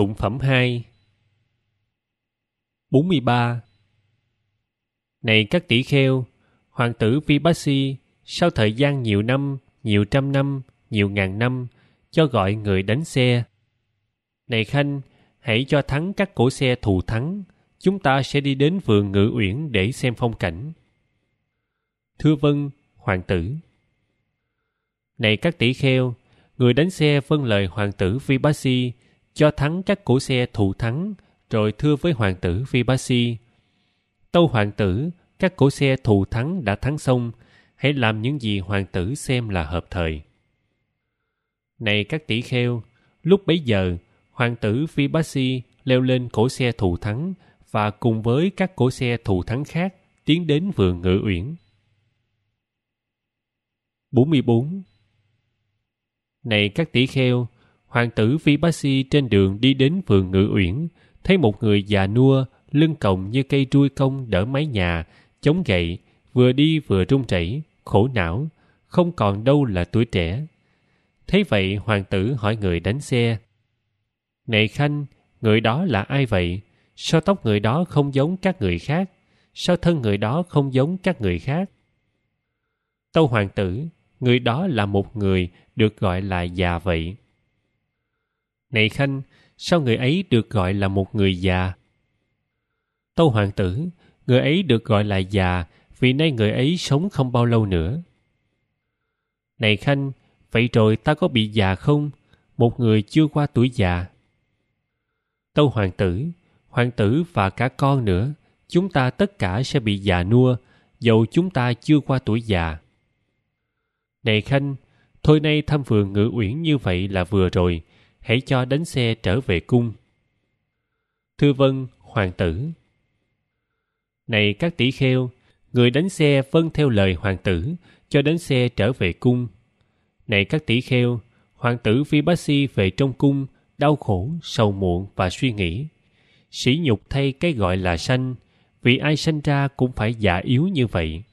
Tụng phẩm 2. 43. Này các tỷ kheo, hoàng tử Vipassi sau thời gian nhiều năm, nhiều trăm năm, nhiều ngàn năm cho gọi người đánh xe. Này Khanh, hãy cho thắng các cỗ xe thù thắng, chúng ta sẽ đi đến vườn Ngự Uyển để xem phong cảnh. Thưa vâng, hoàng tử. Này các tỷ kheo, người đánh xe vâng lời hoàng tử Vipassi, cho thắng các cỗ xe thù thắng, rồi thưa với hoàng tử Vipassi: Tâu hoàng tử, các cỗ xe thù thắng đã thắng xong, hãy làm những gì hoàng tử xem là hợp thời. Này các tỷ kheo, lúc bấy giờ, hoàng tử Vipassi leo lên cỗ xe thù thắng và cùng với các cỗ xe thù thắng khác tiến đến vườn Ngự Uyển. 44. Này các tỷ kheo, hoàng tử Vipassi trên đường đi đến vườn Ngự Uyển, thấy một người già nua, lưng còng như cây trui cong đỡ mái nhà, chống gậy, vừa đi vừa run rẩy, khổ não, không còn đâu là tuổi trẻ. Thấy vậy, hoàng tử hỏi người đánh xe: Này Khanh, người đó là ai vậy? Sao tóc người đó không giống các người khác? Sao thân người đó không giống các người khác? Tâu hoàng tử, người đó là một người được gọi là già vậy. Này Khanh, sao người ấy được gọi là một người già? Tâu hoàng tử, người ấy được gọi là già vì nay người ấy sống không bao lâu nữa. Này Khanh, vậy rồi ta có bị già không? Một người chưa qua tuổi già. Tâu hoàng tử và cả con nữa, chúng ta tất cả sẽ bị già nua, dầu chúng ta chưa qua tuổi già. Này Khanh, thôi nay thăm vườn Ngự Uyển như vậy là vừa rồi, hãy cho đánh xe trở về cung. Thưa vâng, hoàng tử. Này các tỷ kheo, người đánh xe vâng theo lời hoàng tử, cho đánh xe trở về cung. Này các tỷ kheo, hoàng tử Vipassi về trong cung, đau khổ, sầu muộn và suy nghĩ. Sỉ nhục thay cái gọi là sanh, vì ai sanh ra cũng phải già yếu như vậy.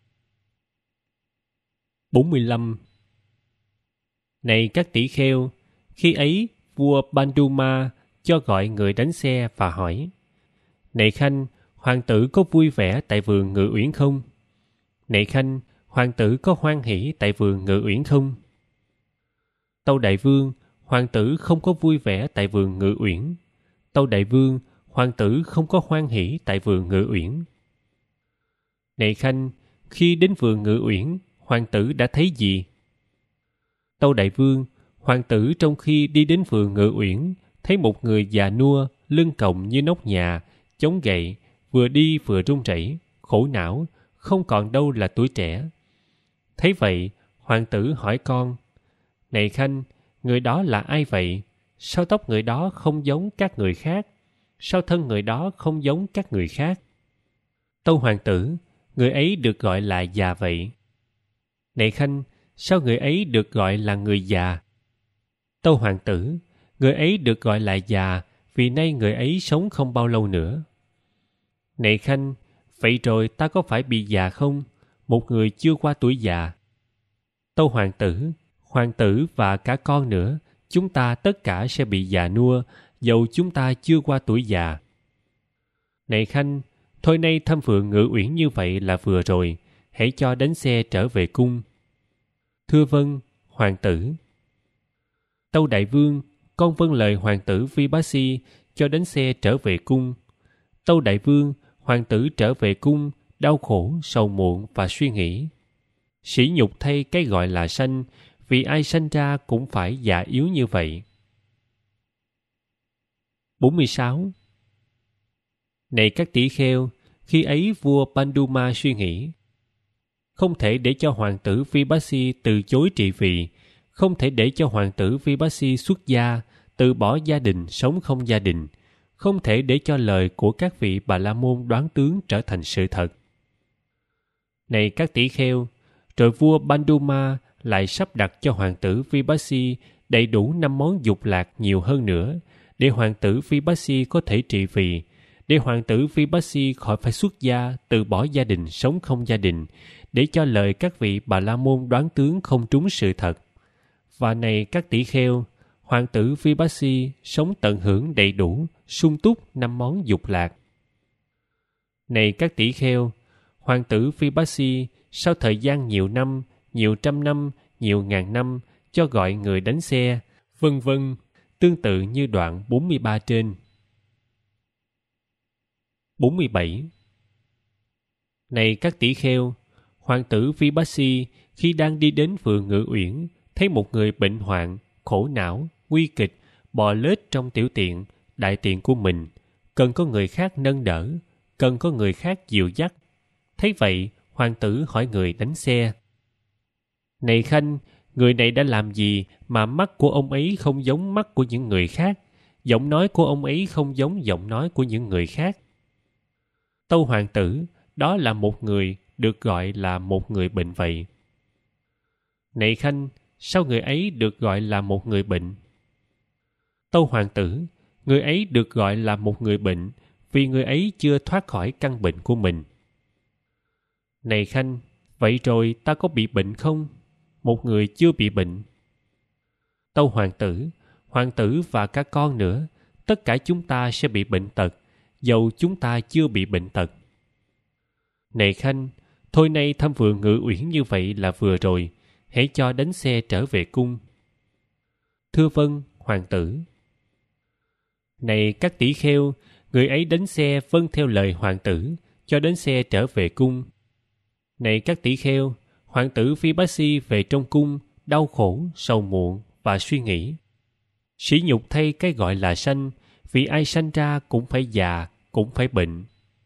45. Này các tỷ kheo, khi ấy vua Banduma cho gọi người đánh xe và hỏi: Này Khanh, hoàng tử có vui vẻ tại vườn Ngự Uyển không? Này Khanh, hoàng tử có hoan hỷ tại vườn Ngự Uyển không? Tâu đại vương, hoàng tử không có vui vẻ tại vườn Ngự Uyển. Tâu đại vương, hoàng tử không có hoan hỷ tại vườn Ngự Uyển. Này Khanh, khi đến vườn Ngự Uyển, hoàng tử đã thấy gì? Tâu đại vương, hoàng tử trong khi đi đến vườn Ngự Uyển, thấy một người già nua, lưng còng như nóc nhà, chống gậy, vừa đi vừa run rẩy, khổ não, không còn đâu là tuổi trẻ. Thấy vậy, hoàng tử hỏi con: Này Khanh, người đó là ai vậy? Sao tóc người đó không giống các người khác? Sao thân người đó không giống các người khác? Tâu hoàng tử, người ấy được gọi là già vậy. Này Khanh, sao người ấy được gọi là người già? Tâu hoàng tử, người ấy được gọi là già vì nay người ấy sống không bao lâu nữa. Này Khanh, vậy rồi ta có phải bị già không? Một người chưa qua tuổi già. Tâu hoàng tử và cả con nữa, chúng ta tất cả sẽ bị già nua, dầu chúng ta chưa qua tuổi già. Này Khanh, thôi nay thăm vườn Ngự Uyển như vậy là vừa rồi, hãy cho đánh xe trở về cung. Thưa vâng, hoàng tử. Tâu đại vương, con vâng lời hoàng tử Vipassi, cho đánh xe trở về cung. Tâu đại vương, hoàng tử trở về cung, đau khổ, sầu muộn và suy nghĩ. Sỉ nhục thay cái gọi là sanh, vì ai sanh ra cũng phải già yếu như vậy. 46. Này các tỷ kheo, khi ấy vua Banduma suy nghĩ: Không thể để cho hoàng tử Vipassi từ chối trị vì, không thể để cho hoàng tử Vipassi xuất gia, từ bỏ gia đình, sống không gia đình, không thể để cho lời của các vị Bà La Môn đoán tướng trở thành sự thật. Này các tỷ kheo, rồi vua Banduma lại sắp đặt cho hoàng tử Vipassi đầy đủ 5 món dục lạc nhiều hơn nữa, để hoàng tử Vipassi có thể trị vì, để hoàng tử Vipassi khỏi phải xuất gia, từ bỏ gia đình, sống không gia đình, để cho lời các vị Bà La Môn đoán tướng không trúng sự thật. Và này các tỷ kheo, hoàng tử Vipassi sống tận hưởng đầy đủ, sung túc 5 món dục lạc. Này các tỷ kheo, hoàng tử Vipassi sau thời gian nhiều năm, nhiều trăm năm, nhiều ngàn năm cho gọi người đánh xe, vân vân, tương tự như đoạn 43 trên. 47. Này các tỷ kheo, hoàng tử Vipassi khi đang đi đến vườn Ngự Uyển, thấy một người bệnh hoạn, khổ não, nguy kịch, bò lết trong tiểu tiện, đại tiện của mình, cần có người khác nâng đỡ, cần có người khác dìu dắt. Thấy vậy, hoàng tử hỏi người đánh xe: Này khanh, người này đã làm gì mà mắt của ông ấy không giống mắt của những người khác, giọng nói của ông ấy không giống giọng nói của những người khác? Tâu hoàng tử, đó là một người được gọi là một người bệnh vậy. Này khanh, sao người ấy được gọi là một người bệnh? Tâu hoàng tử, người ấy được gọi là một người bệnh vì người ấy chưa thoát khỏi căn bệnh của mình. Này khanh, vậy rồi ta có bị bệnh không? Một người chưa bị bệnh. Tâu hoàng tử và các con nữa, tất cả chúng ta sẽ bị bệnh tật, dầu chúng ta chưa bị bệnh tật. Này khanh, thôi nay thăm vườn Ngự Uyển như vậy là vừa rồi, hãy cho đánh xe trở về cung. Thưa vâng, hoàng tử. Này các tỷ kheo, người ấy đánh xe vâng theo lời hoàng tử, cho đánh xe trở về cung. Này các tỷ kheo, hoàng tử Vipassi về trong cung, đau khổ, sầu muộn và suy nghĩ. Sỉ nhục thay cái gọi là sanh, vì ai sanh ra cũng phải già, cũng phải bệnh.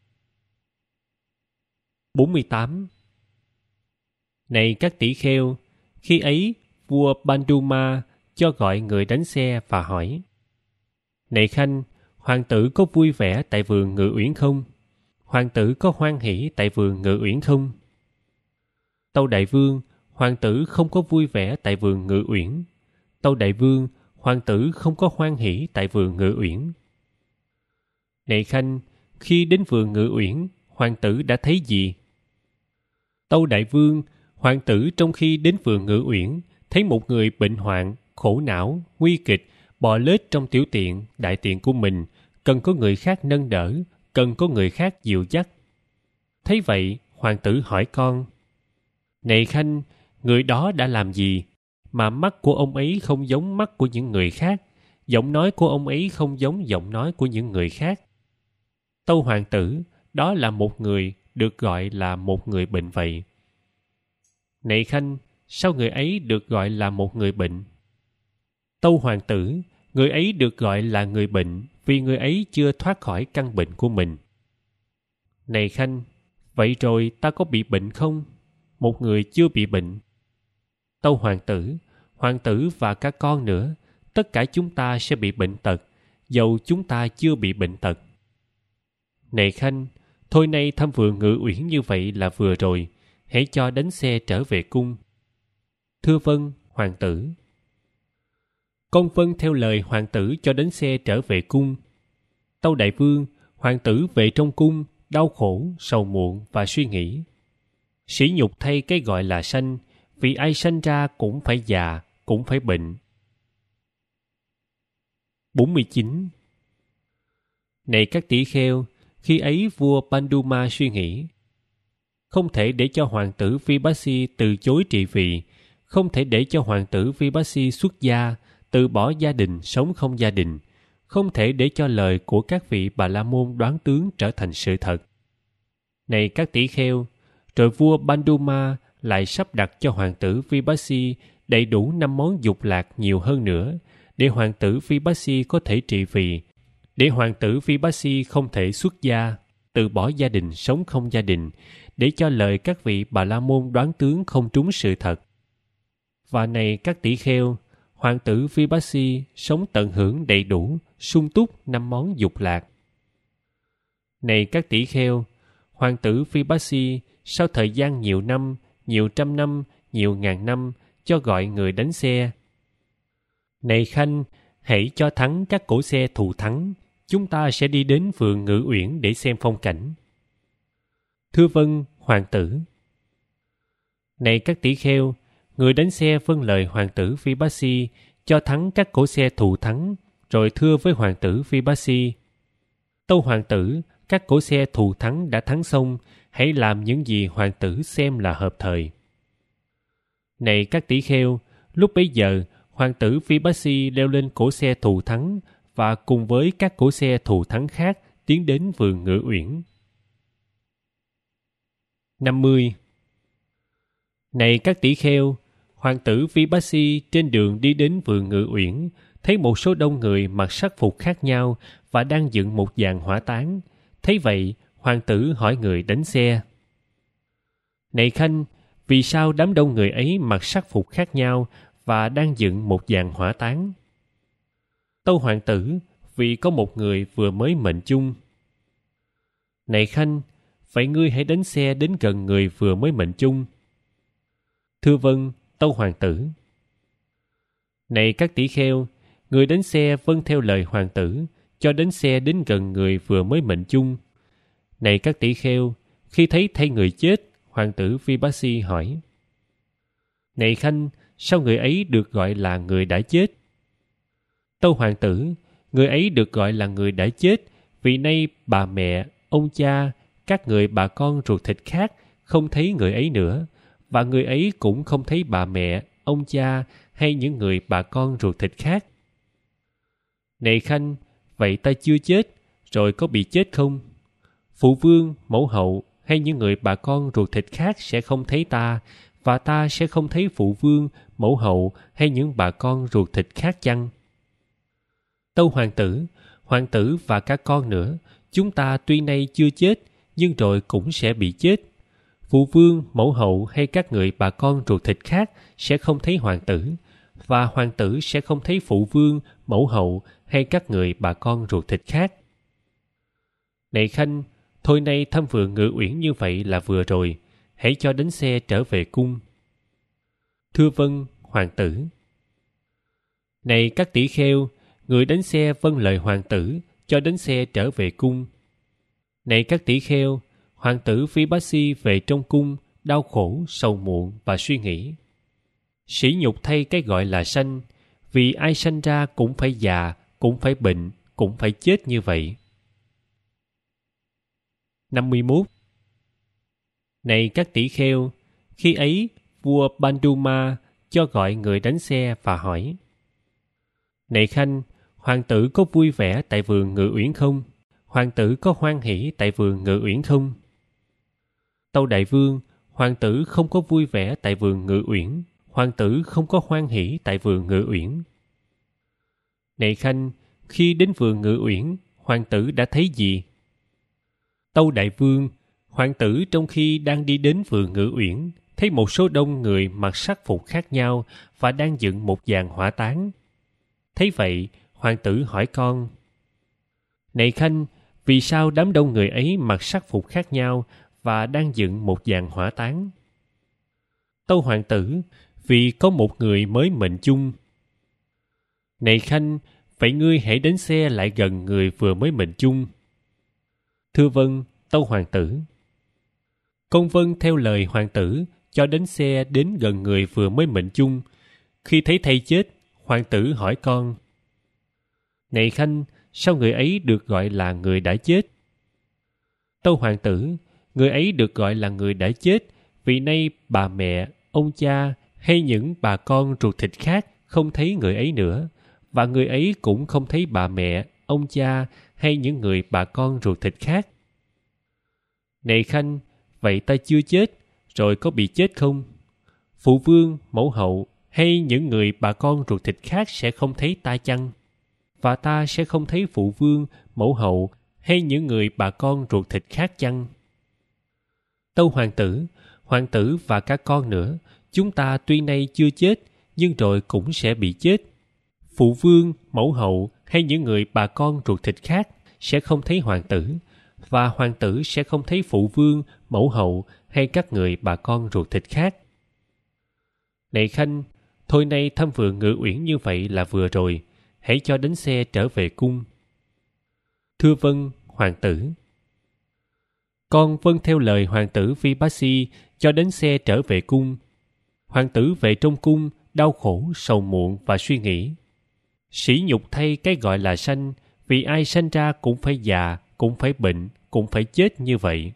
48. Này các tỷ kheo, khi ấy vua Banduma cho gọi người đánh xe và hỏi: Này khanh, hoàng tử có vui vẻ tại vườn Ngự Uyển không? Hoàng tử có hoan hỷ tại vườn Ngự Uyển không? Tâu đại vương, hoàng tử không có vui vẻ tại vườn Ngự Uyển. Tâu đại vương, hoàng tử không có hoan hỷ tại vườn Ngự Uyển. Này khanh, khi đến vườn Ngự Uyển, hoàng tử đã thấy gì? Tâu đại vương, hoàng tử trong khi đến vườn Ngự Uyển, thấy một người bệnh hoạn, khổ não, nguy kịch, bò lết trong tiểu tiện, đại tiện của mình, cần có người khác nâng đỡ, cần có người khác dìu dắt. Thấy vậy, hoàng tử hỏi con: Này khanh, người đó đã làm gì mà mắt của ông ấy không giống mắt của những người khác, giọng nói của ông ấy không giống giọng nói của những người khác? Tâu hoàng tử, đó là một người được gọi là một người bệnh vậy. Này khanh, sao người ấy được gọi là một người bệnh? Tâu hoàng tử, người ấy được gọi là người bệnh vì người ấy chưa thoát khỏi căn bệnh của mình. Này khanh, vậy rồi ta có bị bệnh không? Một người chưa bị bệnh. Tâu hoàng tử và các con nữa, tất cả chúng ta sẽ bị bệnh tật, dầu chúng ta chưa bị bệnh tật. Này khanh, thôi nay thăm vườn Ngự Uyển như vậy là vừa rồi, hãy cho đánh xe trở về cung. Thưa vâng, hoàng tử. Con vâng theo lời hoàng tử cho đánh xe trở về cung. Tâu đại vương, hoàng tử về trong cung, đau khổ, sầu muộn và suy nghĩ. Sỉ nhục thay cái gọi là sanh, vì ai sanh ra cũng phải già, cũng phải bệnh. 49. Này các tỷ kheo, khi ấy vua Banduma suy nghĩ: Không thể để cho hoàng tử Vipassi từ chối trị vì, không thể để cho hoàng tử Vipassi xuất gia, từ bỏ gia đình, sống không gia đình, không thể để cho lời của các vị Bà La Môn đoán tướng trở thành sự thật. Này các tỷ kheo, rồi vua Banduma lại sắp đặt cho hoàng tử Vipassi đầy đủ 5 món dục lạc nhiều hơn nữa, để hoàng tử Vipassi có thể trị vì, để hoàng tử Vipassi không thể xuất gia, từ bỏ gia đình, sống không gia đình, để cho lời các vị Bà La Môn đoán tướng không trúng sự thật. Và này các tỷ kheo, hoàng tử Vipassi sống tận hưởng đầy đủ, sung túc 5 món dục lạc. Này các tỷ kheo, hoàng tử Vipassi sau thời gian nhiều năm, nhiều trăm năm, nhiều ngàn năm cho gọi người đánh xe: Này khanh, hãy cho thắng các cỗ xe thù thắng, chúng ta sẽ đi đến vườn Ngự Uyển để xem phong cảnh. Thưa vâng, hoàng tử. Này các tỷ kheo, người đánh xe vâng lời hoàng tử Vipassi cho thắng các cỗ xe thù thắng, rồi thưa với hoàng tử Vipassi: Tâu hoàng tử, các cỗ xe thù thắng đã thắng xong, hãy làm những gì hoàng tử xem là hợp thời. Này các tỷ kheo, lúc bấy giờ, hoàng tử Vipassi leo lên cỗ xe thù thắng và cùng với các cỗ xe thù thắng khác tiến đến vườn Ngự Uyển. 50. Này các tỷ kheo, hoàng tử Vipassi trên đường đi đến vườn Ngự Uyển, thấy một số đông người mặc sắc phục khác nhau và đang dựng một dàn hỏa táng. Thấy vậy, hoàng tử hỏi người đánh xe: Này khanh, vì sao đám đông người ấy mặc sắc phục khác nhau và đang dựng một dàn hỏa táng? Tâu hoàng tử, vì có một người vừa mới mệnh chung. Này khanh, vậy ngươi hãy đánh xe đến gần người vừa mới mệnh chung. Thưa vâng, tâu hoàng tử. Này các tỷ kheo, người đánh xe vâng theo lời hoàng tử, cho đánh xe đến gần người vừa mới mệnh chung. Này các tỷ kheo, khi thấy thay người chết, hoàng tử Vipassi hỏi: Này khanh, sao người ấy được gọi là người đã chết? Tâu hoàng tử, người ấy được gọi là người đã chết vì nay bà mẹ, ông cha, các người bà con ruột thịt khác không thấy người ấy nữa, và người ấy cũng không thấy bà mẹ, ông cha hay những người bà con ruột thịt khác. Này khanh, vậy ta chưa chết, rồi có bị chết không? Phụ vương, mẫu hậu hay những người bà con ruột thịt khác sẽ không thấy ta, và ta sẽ không thấy phụ vương, mẫu hậu hay những bà con ruột thịt khác chăng? Tâu hoàng tử và các con nữa, chúng ta tuy nay chưa chết, nhưng rồi cũng sẽ bị chết. Phụ vương, mẫu hậu hay các người bà con ruột thịt khác sẽ không thấy hoàng tử, và hoàng tử sẽ không thấy phụ vương, mẫu hậu hay các người bà con ruột thịt khác. Này khanh, thôi nay thăm vườn Ngự Uyển như vậy là vừa rồi, hãy cho đánh xe trở về cung. Thưa vâng, hoàng tử. Này các tỷ kheo, người đánh xe vâng lời hoàng tử, cho đánh xe trở về cung. Này các tỷ kheo, hoàng tử Vipassi về trong cung, đau khổ, sầu muộn và suy nghĩ. Sỉ nhục thay cái gọi là sanh, vì ai sanh ra cũng phải già, cũng phải bệnh, cũng phải chết như vậy. 51. Này các tỷ kheo, khi ấy vua Banduma cho gọi người đánh xe và hỏi: Này khanh, hoàng tử có vui vẻ tại vườn Ngự Uyển không? Hoàng tử có hoan hỷ tại vườn Ngự Uyển không? Tâu đại vương, hoàng tử không có vui vẻ tại vườn Ngự Uyển, hoàng tử không có hoan hỷ tại vườn Ngự Uyển. Này khanh, khi đến vườn Ngự Uyển, hoàng tử đã thấy gì? Tâu đại vương, hoàng tử trong khi đang đi đến vườn Ngự Uyển, thấy một số đông người mặc sắc phục khác nhau và đang dựng một dàn hỏa táng. Thấy vậy, hoàng tử hỏi con: Này khanh, vì sao đám đông người ấy mặc sắc phục khác nhau và đang dựng một dàn hỏa táng? Tâu hoàng tử, vì có một người mới mệnh chung. Này khanh, vậy ngươi hãy đến xe lại gần người vừa mới mệnh chung. Thưa vâng, tâu hoàng tử. Con vâng theo lời hoàng tử, cho đến xe đến gần người vừa mới mệnh chung. Khi thấy thầy chết, hoàng tử hỏi con: Này khanh, sao người ấy được gọi là người đã chết? Tâu hoàng tử, người ấy được gọi là người đã chết vì nay bà mẹ, ông cha hay những bà con ruột thịt khác không thấy người ấy nữa, và người ấy cũng không thấy bà mẹ, ông cha hay những người bà con ruột thịt khác. Này khanh, vậy ta chưa chết, rồi có bị chết không? Phụ vương, mẫu hậu hay những người bà con ruột thịt khác sẽ không thấy ta chăng? Và ta sẽ không thấy phụ vương, mẫu hậu hay những người bà con ruột thịt khác chăng? Tâu hoàng tử và các con nữa, chúng ta tuy nay chưa chết, nhưng rồi cũng sẽ bị chết. Phụ vương, mẫu hậu hay những người bà con ruột thịt khác sẽ không thấy hoàng tử, và hoàng tử sẽ không thấy phụ vương, mẫu hậu hay các người bà con ruột thịt khác. Này khanh, thôi nay thăm vườn Ngự Uyển như vậy là vừa rồi, hãy cho đánh xe trở về cung. Thưa vâng, hoàng tử. Con vâng theo lời hoàng tử Vipassi cho đánh xe trở về cung. Hoàng tử về trong cung, đau khổ, sầu muộn và suy nghĩ. Sỉ nhục thay cái gọi là sanh, vì ai sanh ra cũng phải già, cũng phải bệnh, cũng phải chết như vậy.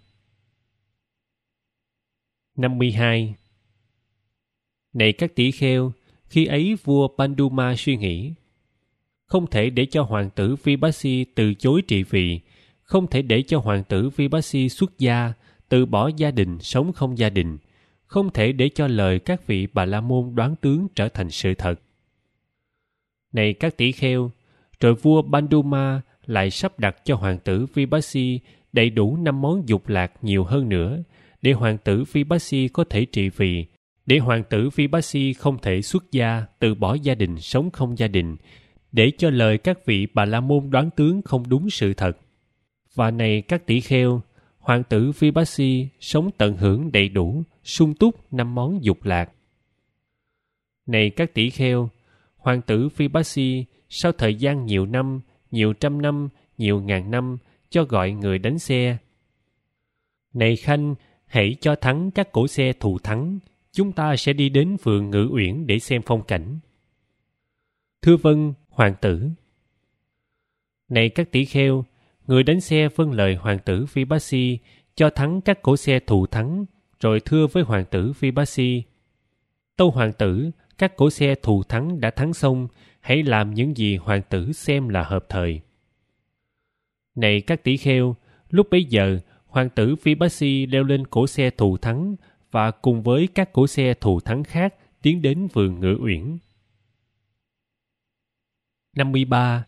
52. Này các tỷ kheo, khi ấy vua Panduma suy nghĩ, không thể để cho hoàng tử Vipassi từ chối trị vì, không thể để cho hoàng tử Vipassi xuất gia, từ bỏ gia đình, sống không gia đình, không thể để cho lời các vị Bà La Môn đoán tướng trở thành sự thật. Này các tỷ kheo, rồi vua Panduma lại sắp đặt cho hoàng tử Vipassi đầy đủ 5 món dục lạc nhiều hơn nữa, để hoàng tử Vipassi có thể trị vì, để hoàng tử Vipassi không thể xuất gia, từ bỏ gia đình, sống không gia đình, để cho lời các vị Bà La Môn đoán tướng không đúng sự thật. Và này các tỷ kheo, hoàng tử Vipassi sống tận hưởng đầy đủ, sung túc 5 món dục lạc. Này các tỷ kheo, hoàng tử Vipassi sau thời gian nhiều năm, nhiều trăm năm, nhiều ngàn năm cho gọi người đánh xe. Này Khanh, hãy cho thắng các cỗ xe thù thắng, chúng ta sẽ đi đến vườn Ngự Uyển để xem phong cảnh. Thưa vâng, hoàng tử. Này các tỷ kheo, người đánh xe vâng lời hoàng tử Vipassi, cho thắng các cỗ xe thù thắng, rồi thưa với hoàng tử Vipassi, tâu hoàng tử, các cỗ xe thù thắng đã thắng xong, hãy làm những gì hoàng tử xem là hợp thời. Này các tỷ kheo, lúc bấy giờ, hoàng tử Vipassi leo lên cỗ xe thù thắng và cùng với các cỗ xe thù thắng khác tiến đến vườn Ngự Uyển. 53.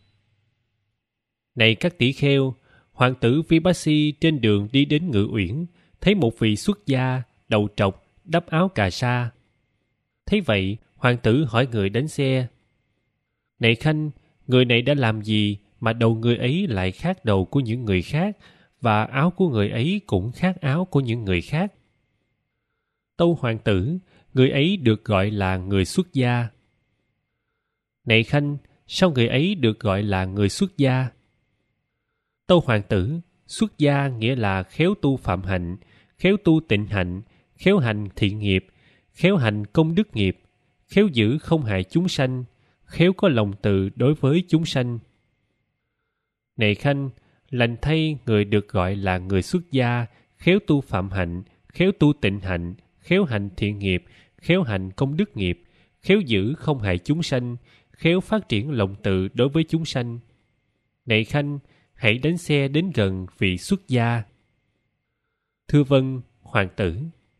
Này các tỷ kheo, hoàng tử Vipassi trên đường đi đến Ngự Uyển, thấy một vị xuất gia, đầu trọc, đắp áo cà sa. Thấy vậy, hoàng tử hỏi người đánh xe, này Khanh, người này đã làm gì mà đầu người ấy lại khác đầu của những người khác, và áo của người ấy cũng khác áo của những người khác? Tâu hoàng tử, người ấy được gọi là người xuất gia. Này Khanh, sao người ấy được gọi là người xuất gia? Tâu hoàng tử, xuất gia nghĩa là khéo tu phạm hạnh, khéo tu tịnh hạnh, khéo hành thiện nghiệp, khéo hành công đức nghiệp, khéo giữ không hại chúng sanh, khéo có lòng từ đối với chúng sanh. Này Khanh, lành thay người được gọi là người xuất gia, khéo tu phạm hạnh, khéo tu tịnh hạnh, khéo hành thiện nghiệp, khéo hành công đức nghiệp, khéo giữ không hại chúng sanh, khéo phát triển lòng từ đối với chúng sanh. Này Khanh, hãy đánh xe đến gần vị xuất gia. Thưa vâng, hoàng tử.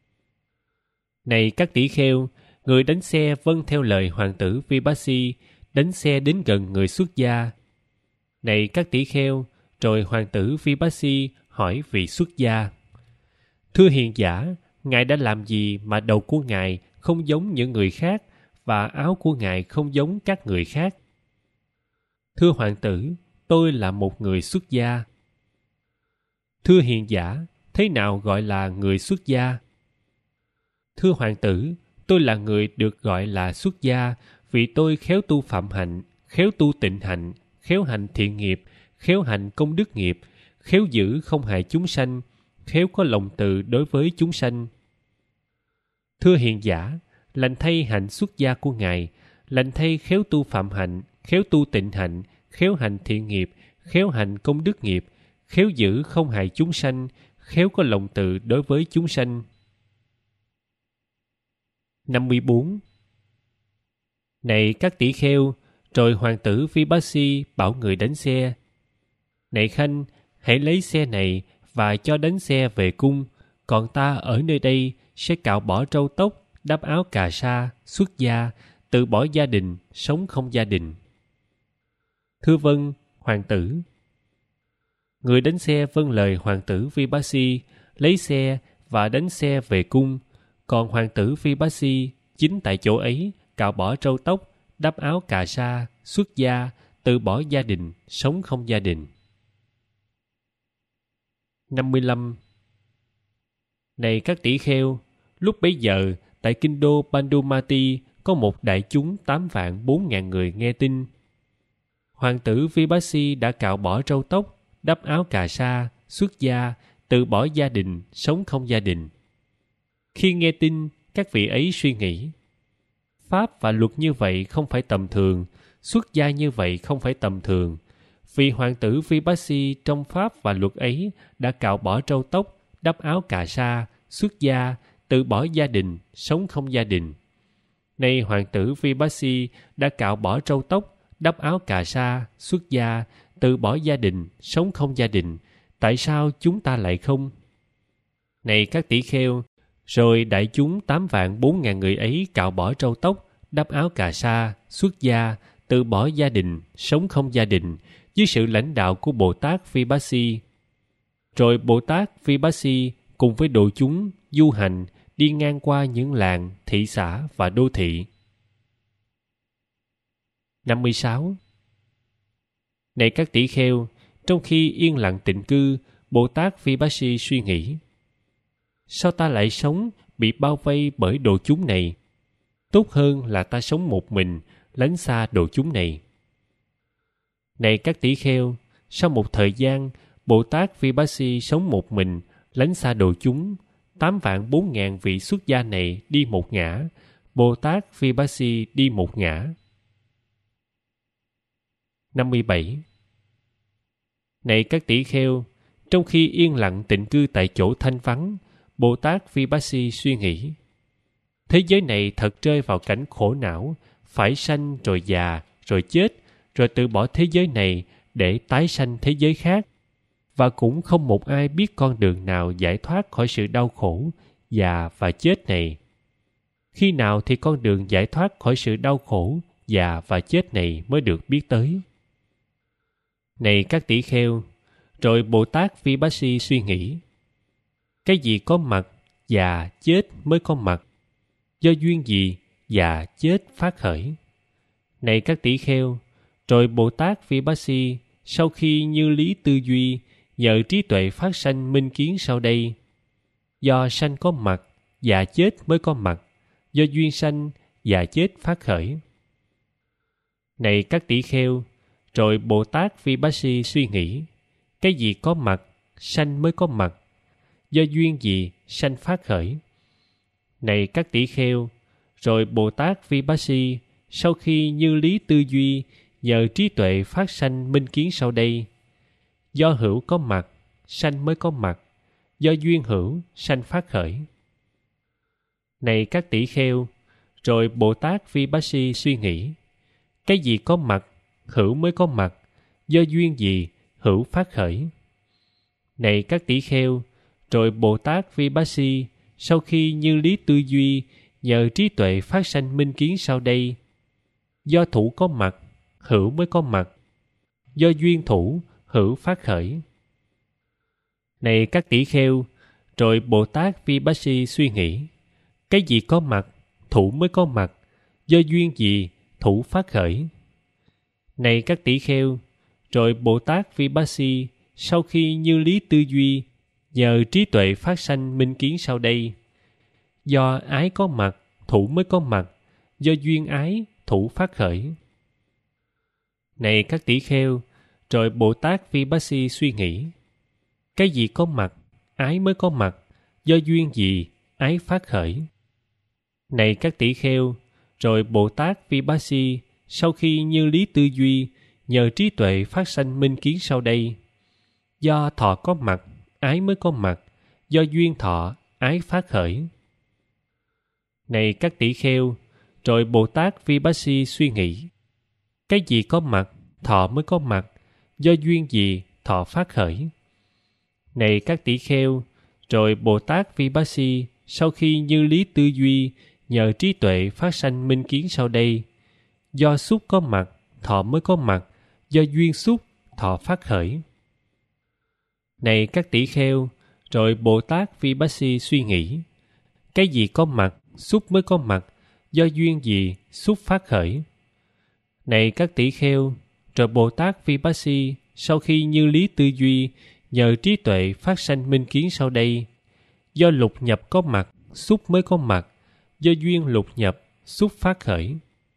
Này các tỷ kheo, người đánh xe vâng theo lời hoàng tử Vipassi, đánh xe đến gần người xuất gia. Này các tỷ kheo, rồi hoàng tử Vipassi hỏi vị xuất gia, thưa hiền giả, ngài đã làm gì mà đầu của ngài không giống những người khác, và áo của ngài không giống các người khác? Thưa hoàng tử, tôi là một người xuất gia. Thưa hiền giả, thế nào gọi là người xuất gia? Thưa hoàng tử, tôi là người được gọi là xuất gia vì tôi khéo tu phạm hạnh, khéo tu tịnh hạnh, khéo hành thiện nghiệp, khéo hành công đức nghiệp, khéo giữ không hại chúng sanh, khéo có lòng từ đối với chúng sanh. Thưa hiền giả, lành thay hạnh xuất gia của ngài, lành thay khéo tu phạm hạnh, khéo tu tịnh hạnh, khéo hành thiện nghiệp, khéo hành công đức nghiệp, khéo giữ không hại chúng sanh, khéo có lòng từ đối với chúng sanh. 54. Này các tỷ kheo, rồi hoàng tử Vipassi bảo người đánh xe, này Khanh, hãy lấy xe này và cho đánh xe về cung, còn ta ở nơi đây sẽ cạo bỏ râu tóc, đắp áo cà sa, xuất gia, từ bỏ gia đình, sống không gia đình. Thưa vâng, hoàng tử. Người đánh xe vâng lời hoàng tử Vipassi, lấy xe và đánh xe về cung, còn hoàng tử Vipassi chính tại chỗ ấy cạo bỏ râu tóc, đắp áo cà sa, xuất gia, từ bỏ gia đình, sống không gia đình. 55. Này các tỷ kheo, lúc bấy giờ tại kinh đô Pandumati có một đại chúng 8.400.000 người nghe tin. Hoàng tử Vipassi đã cạo bỏ râu tóc, đắp áo cà sa, xuất gia, từ bỏ gia đình, sống không gia đình. Khi nghe tin, các vị ấy suy nghĩ, pháp và luật như vậy không phải tầm thường, xuất gia như vậy không phải tầm thường. Vì hoàng tử Vipassi trong pháp và luật ấy đã cạo bỏ râu tóc, đắp áo cà sa, xuất gia, từ bỏ gia đình, sống không gia đình. Nay hoàng tử Vipassi đã cạo bỏ râu tóc, đắp áo cà sa, xuất gia, từ bỏ gia đình, sống không gia đình. Tại sao chúng ta lại không? Này các tỷ kheo, rồi đại chúng 8.400.000 người ấy cạo bỏ râu tóc, đắp áo cà sa, xuất gia, từ bỏ gia đình, sống không gia đình, dưới sự lãnh đạo của Bồ Tát Vipassi. Rồi Bồ Tát Vipassi cùng với đội chúng du hành đi ngang qua những làng, thị xã và đô thị. 56. Này các tỷ kheo, trong khi yên lặng tịnh cư, Bồ Tát Vipassi suy nghĩ: sao ta lại sống bị bao vây bởi đồ chúng này? Tốt hơn là ta sống một mình, lánh xa đồ chúng này. Này các tỷ kheo, sau một thời gian, Bồ Tát Vipassi sống một mình, lánh xa đồ chúng. 8.400.000 vị xuất gia này đi một ngã, Bồ Tát Vipassi đi một ngã. 57. Này các tỷ kheo, trong khi yên lặng tịnh cư tại chỗ thanh vắng, Bồ Tát Vipassi suy nghĩ: thế giới này thật rơi vào cảnh khổ não, phải sanh rồi già, rồi chết, rồi từ bỏ thế giới này để tái sanh thế giới khác. Và cũng không một ai biết con đường nào giải thoát khỏi sự đau khổ, già và chết này. Khi nào thì con đường giải thoát khỏi sự đau khổ, già và chết này mới được biết tới? Này các tỷ kheo, rồi Bồ Tát Vipassi suy nghĩ: cái gì có mặt, già, chết mới có mặt? Do duyên gì, già, chết phát khởi? Này các tỷ kheo, rồi Bồ Tát Vipassi sau khi như lý tư duy, nhờ trí tuệ phát sanh minh kiến sau đây: do sanh có mặt, già chết mới có mặt. Do duyên sanh, già chết phát khởi. Này các tỷ kheo, rồi Bồ Tát Vipassi suy nghĩ: cái gì có mặt, sanh mới có mặt. Do duyên gì, sanh phát khởi? Này các tỷ kheo, rồi Bồ Tát Vipassi sau khi như lý tư duy, nhờ trí tuệ phát sanh minh kiến sau đây: do hữu có mặt, sanh mới có mặt. Do duyên hữu, sanh phát khởi. Này các tỷ kheo, rồi Bồ Tát Vipassi suy nghĩ: cái gì có mặt, hữu mới có mặt. Do duyên gì, hữu phát khởi. Này các tỷ kheo, rồi Bồ Tát Vipassi sau khi như lý tư duy, nhờ trí tuệ phát sanh minh kiến sau đây: do thủ có mặt, hữu mới có mặt. Do duyên thủ, hữu phát khởi. Này các tỷ kheo, rồi Bồ Tát Vipassi suy nghĩ: cái gì có mặt, thủ mới có mặt. Do duyên gì, thủ phát khởi. Này các tỷ kheo, rồi Bồ Tát Vipassi sau khi như lý tư duy, nhờ trí tuệ phát sanh minh kiến sau đây: do ái có mặt, thủ mới có mặt. Do duyên ái, thủ phát khởi. Này các tỷ kheo, rồi Bồ Tát Vipassi suy nghĩ: cái gì có mặt, ái mới có mặt. Do duyên gì, ái phát khởi. Này các tỷ kheo, rồi Bồ Tát Vipassi sau khi như lý tư duy, nhờ trí tuệ phát sanh minh kiến sau đây: do thọ có mặt, ái mới có mặt. Do duyên thọ, ái phát khởi. Này các tỷ kheo, rồi Bồ Tát Vipassi suy nghĩ: cái gì có mặt, thọ mới có mặt. Do duyên gì, thọ phát khởi. Này các tỷ kheo, rồi Bồ Tát Vipassi sau khi như lý tư duy, nhờ trí tuệ phát sanh minh kiến sau đây: do xúc có mặt, thọ mới có mặt. Do duyên xúc, thọ phát khởi. Này các tỷ kheo, rồi Bồ Tát Vipassi suy nghĩ: cái gì có mặt, xúc mới có mặt. Do duyên gì, xúc phát khởi. Này các tỷ kheo, rồi Bồ Tát Vipassi sau khi như lý tư duy, nhờ trí tuệ phát sanh minh kiến sau đây: do lục nhập có mặt, xúc mới có mặt. Do duyên lục nhập, xúc phát khởi.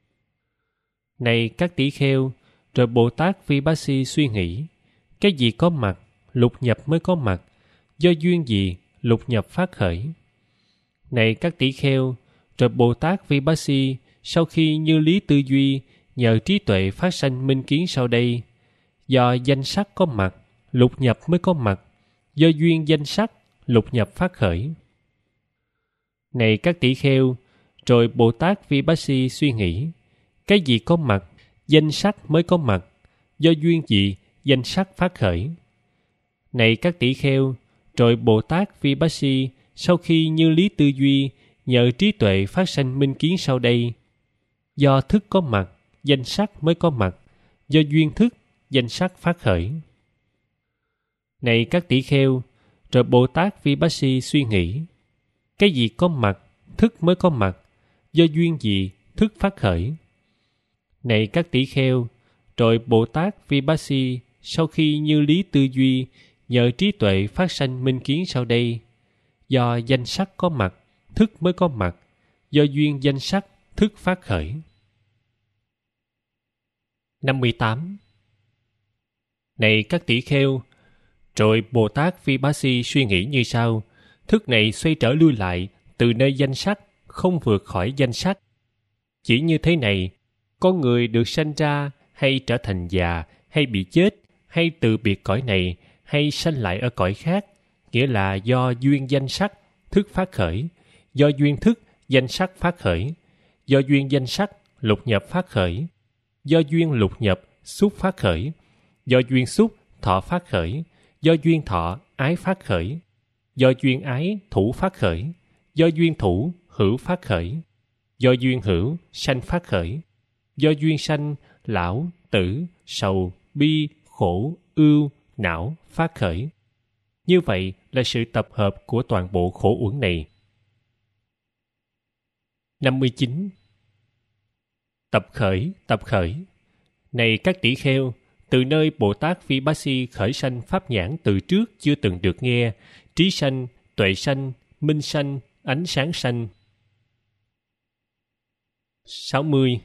Này các tỷ kheo, rồi Bồ Tát Vipassi suy nghĩ: cái gì có mặt, lục nhập mới có mặt. Do duyên gì, lục nhập phát khởi. Này các tỷ kheo, rồi Bồ Tát Vipassi sau khi như lý tư duy nhờ trí tuệ phát sanh minh kiến sau đây. Do danh sắc có mặt, lục nhập mới có mặt. Do duyên danh sắc, lục nhập phát khởi. Này các tỷ kheo, rồi Bồ Tát Vipassy suy nghĩ, cái gì có mặt, danh sắc mới có mặt. Do duyên gì, danh sắc phát khởi. Này các tỷ kheo, rồi Bồ Tát Vipassy sau khi như lý tư duy nhờ trí tuệ phát sanh minh kiến sau đây. Do thức có mặt, danh sắc mới có mặt. Do duyên thức, danh sắc phát khởi. Này các tỷ kheo, rồi Bồ Tát Vipassy suy nghĩ, cái gì có mặt, thức mới có mặt. Do duyên gì, thức phát khởi. Này các tỷ kheo, rồi Bồ Tát Vipassy sau khi như lý tư duy nhờ trí tuệ phát sanh minh kiến sau đây. Do danh sắc có mặt, thức mới có mặt. Do duyên danh sắc, thức phát khởi. 58. Này các tỷ kheo, rồi Bồ Tát Vipassy suy nghĩ như sau, thức này xoay trở lui lại từ nơi danh sắc, không vượt khỏi danh sắc. Chỉ như thế này, con người được sanh ra hay trở thành già, hay bị chết, hay từ biệt cõi này, hay sanh lại ở cõi khác, nghĩa là do duyên danh sắc, thức phát khởi. Do duyên thức, danh sắc phát khởi. Do duyên danh sắc, lục nhập phát khởi. Do duyên lục nhập, xúc phát khởi. Do duyên xúc, thọ phát khởi. Do duyên thọ, ái phát khởi. Do duyên ái, thủ phát khởi. Do duyên thủ, hữu phát khởi. Do duyên hữu, sanh phát khởi. Do duyên sanh, lão, tử, sầu, bi, khổ, ưu, não phát khởi. Như vậy là sự tập hợp của toàn bộ khổ uẩn này. 59. Tập khởi. Này các tỷ kheo, từ nơi Bồ Tát Vipassy khởi sanh pháp nhãn từ trước chưa từng được nghe, trí sanh, tuệ sanh, minh sanh, ánh sáng sanh. 60.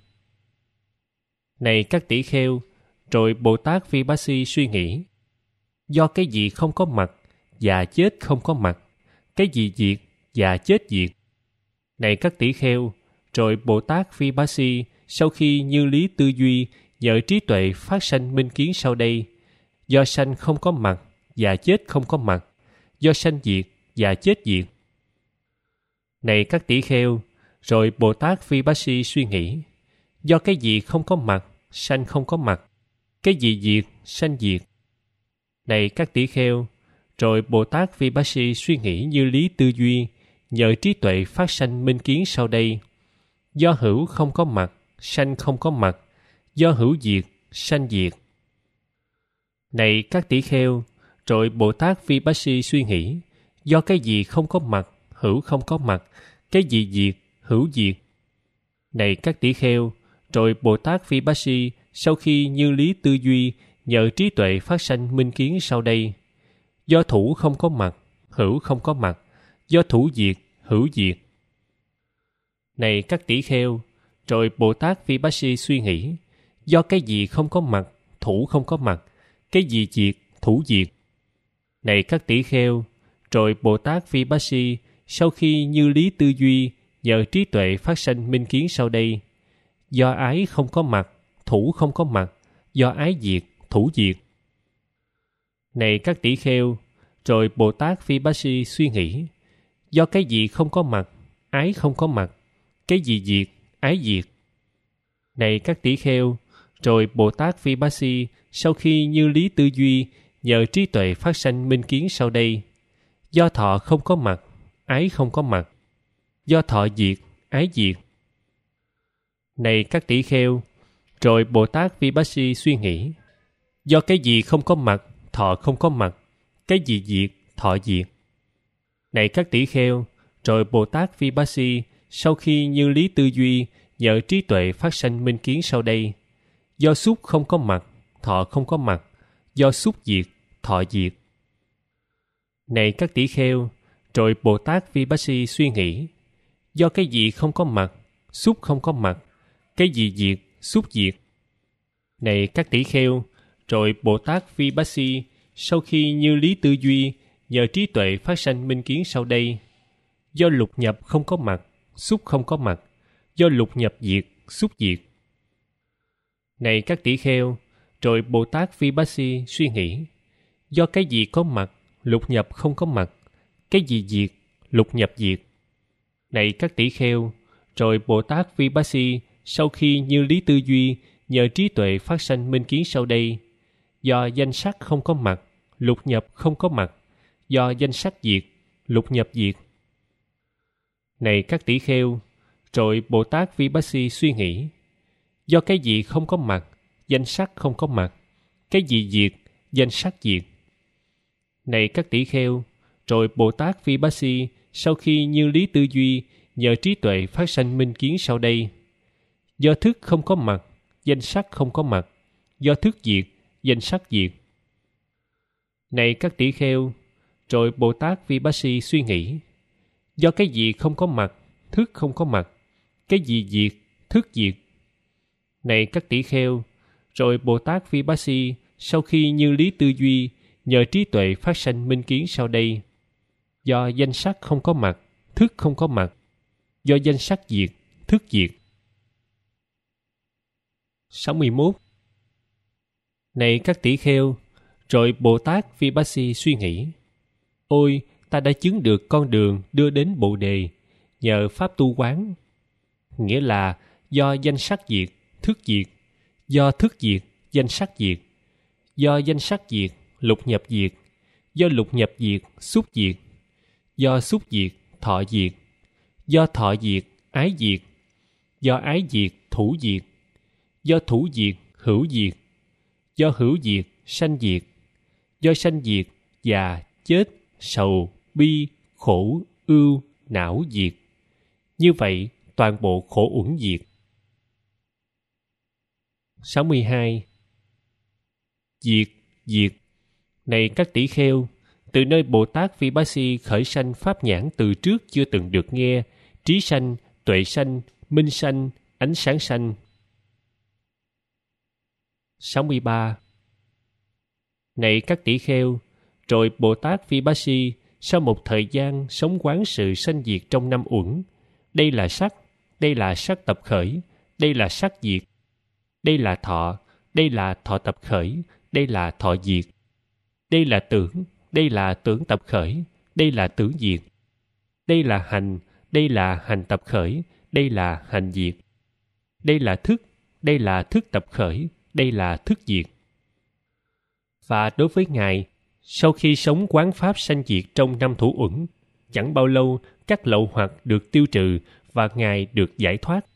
Này các tỷ kheo, rồi Bồ Tát Vipassy suy nghĩ, do cái gì không có mặt, già chết không có mặt, cái gì diệt, già chết diệt. Này các tỷ kheo, rồi Bồ Tát Vipassy sau khi như lý tư duy nhờ trí tuệ phát sanh minh kiến sau đây. Do sanh không có mặt, già chết không có mặt. Do sanh diệt, già chết diệt. Này các tỷ kheo, rồi Bồ Tát Vipassy suy nghĩ, do cái gì không có mặt, sanh không có mặt, cái gì diệt, sanh diệt. Này các tỷ kheo, rồi Bồ Tát Vipassy suy nghĩ như lý tư duy nhờ trí tuệ phát sanh minh kiến sau đây. Do hữu không có mặt, sanh không có mặt. Do hữu diệt, sanh diệt. Này các tỷ kheo, rồi Bồ Tát Vipassy suy nghĩ, do cái gì không có mặt, hữu không có mặt, cái gì diệt, hữu diệt. Này các tỷ kheo, rồi Bồ Tát Vipassy sau khi như lý tư duy nhờ trí tuệ phát sanh minh kiến sau đây. Do thủ không có mặt, hữu không có mặt. Do thủ diệt, hữu diệt. Này các tỷ kheo, rồi Bồ Tát Vipassy suy nghĩ, do cái gì không có mặt, thủ không có mặt, cái gì diệt, thủ diệt. Này các tỷ kheo, rồi Bồ Tát Vipassy sau khi như lý tư duy nhờ trí tuệ phát sanh minh kiến sau đây. Do ái không có mặt, thủ không có mặt. Do ái diệt, thủ diệt. Này các tỷ kheo, rồi Bồ Tát Vipassy suy nghĩ, do cái gì không có mặt, ái không có mặt, cái gì diệt, ái diệt. Này các tỷ kheo, rồi Bồ Tát Vipassy sau khi như lý tư duy nhờ trí tuệ phát sanh minh kiến sau đây. Do thọ không có mặt, ái không có mặt. Do thọ diệt, ái diệt. Này các tỷ kheo, rồi Bồ Tát Vipassy suy nghĩ, do cái gì không có mặt, thọ không có mặt, cái gì diệt, thọ diệt. Này các tỷ kheo, rồi Bồ Tát Vipassy sau khi như lý tư duy nhờ trí tuệ phát sanh minh kiến sau đây. Do xúc không có mặt, thọ không có mặt. Do xúc diệt, thọ diệt. Này các tỷ kheo, rồi Bồ Tát Vipassy suy nghĩ, do cái gì không có mặt, xúc không có mặt, cái gì diệt, xúc diệt. Này các tỷ kheo, rồi Bồ Tát Vipassy sau khi như lý tư duy nhờ trí tuệ phát sanh minh kiến sau đây. Do lục nhập không có mặt, xúc không có mặt. Do lục nhập diệt, xúc diệt. Này các tỷ kheo, rồi Bồ Tát Vipassi suy nghĩ, do cái gì có mặt, lục nhập không có mặt, cái gì diệt, lục nhập diệt. Này các tỷ kheo, rồi Bồ Tát Vipassi sau khi như lý tư duy nhờ trí tuệ phát sanh minh kiến sau đây, do danh sắc không có mặt, lục nhập không có mặt, do danh sắc diệt, lục nhập diệt. Này các tỷ kheo, rồi Bồ Tát Vipassi suy nghĩ, do cái gì không có mặt, danh sắc không có mặt, cái gì diệt, danh sắc diệt. Này các tỷ kheo, rồi Bồ Tát Vipassi sau khi như lý tư duy nhờ trí tuệ phát sanh minh kiến sau đây, do thức không có mặt, danh sắc không có mặt, do thức diệt, danh sắc diệt. Này các tỷ kheo, rồi Bồ Tát Vipassi suy nghĩ, do cái gì không có mặt, thức không có mặt, cái gì diệt, thức diệt. Này các tỷ kheo, rồi Bồ Tát Vipassi sau khi như lý tư duy nhờ trí tuệ phát sanh minh kiến sau đây, do danh sắc không có mặt, thức không có mặt, do danh sắc diệt, thức diệt. 61. Này các tỷ kheo, rồi Bồ Tát Vipassi suy nghĩ, ôi, ta đã chứng được con đường đưa đến Bồ Đề nhờ pháp tu quán. Nghĩa là do danh sắc diệt, thức diệt, do thức diệt, danh sắc diệt, do danh sắc diệt, lục nhập diệt, do lục nhập diệt, xúc diệt, do xúc diệt, thọ diệt, do thọ diệt, ái diệt, do ái diệt, thủ diệt, do thủ diệt, hữu diệt, do hữu diệt, sanh diệt, do sanh diệt, già, chết, sầu, bi, khổ, ưu, não diệt. Như vậy, toàn bộ khổ uẩn diệt. 62. Diệt, diệt. Này các tỷ kheo, từ nơi Bồ Tát Vipassi khởi sanh pháp nhãn từ trước chưa từng được nghe, trí sanh, tuệ sanh, minh sanh, ánh sáng sanh. 63. Này các tỷ kheo, rồi Bồ Tát Vipassi sau một thời gian sống quán sự sanh diệt trong năm uẩn, đây là sắc, đây là sắc tập khởi, đây là sắc diệt, đây là thọ tập khởi, đây là thọ diệt, đây là tưởng tập khởi, đây là tưởng diệt, đây là hành tập khởi, đây là hành diệt, đây là thức tập khởi, đây là thức diệt. Và đối với Ngài, sau khi sống quán pháp sanh diệt trong năm thủ uẩn, chẳng bao lâu các lậu hoặc được tiêu trừ và Ngài được giải thoát.